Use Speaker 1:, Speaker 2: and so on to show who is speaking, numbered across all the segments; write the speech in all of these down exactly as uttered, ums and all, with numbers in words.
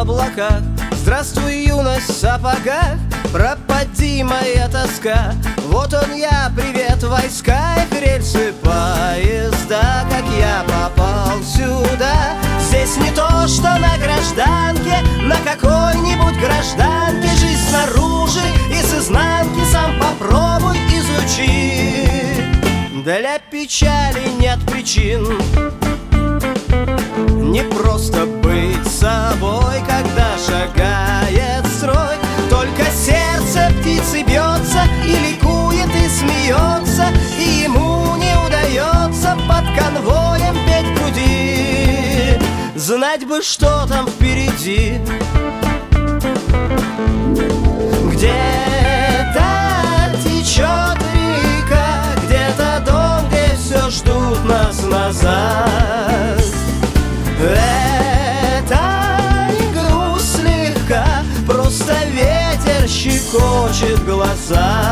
Speaker 1: облаках. Здравствуй, юность в сапогах, пропади моя тоска. Вот он я, привет, войска и рельсы поезда. Как я попал сюда? Здесь не то, что на гражданке, на какой-нибудь гражданке. Жизнь снаружи и с изнанки сам попробуй изучи. Для печали нет причин, не просто быть собой, когда шагает строй. Только сердце птицы бьется и ликует, и смеется, и ему не удается под конвоем петь в груди. Знать бы, что там впереди. Где-то течет река, где-то дом, где все ждут нас назад. Это не грусть слегка, просто ветер щекочет глаза.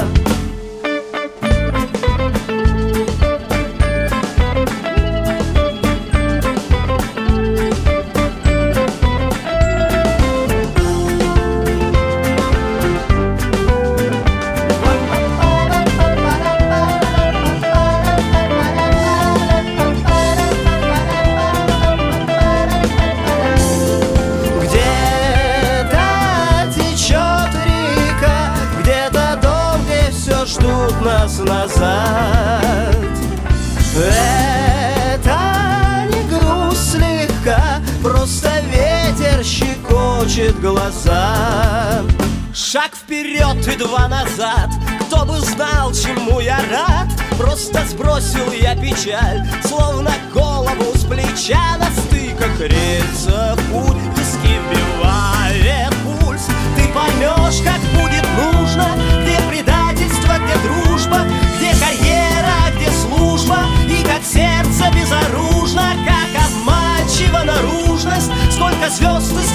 Speaker 1: Ждут нас назад. Это не грусть слегка, просто ветер щекочет глаза. Шаг вперед и два назад, кто бы знал, чему я рад. Просто сбросил я печаль, словно голову с плеча. На стыках рельсов путь, виски вбивает пульс. Ты поймешь, как будет нужно, где предательство, где дружба, где карьера, где служба, и как сердце безоружно, как обманчива наружность. Сколько звезд и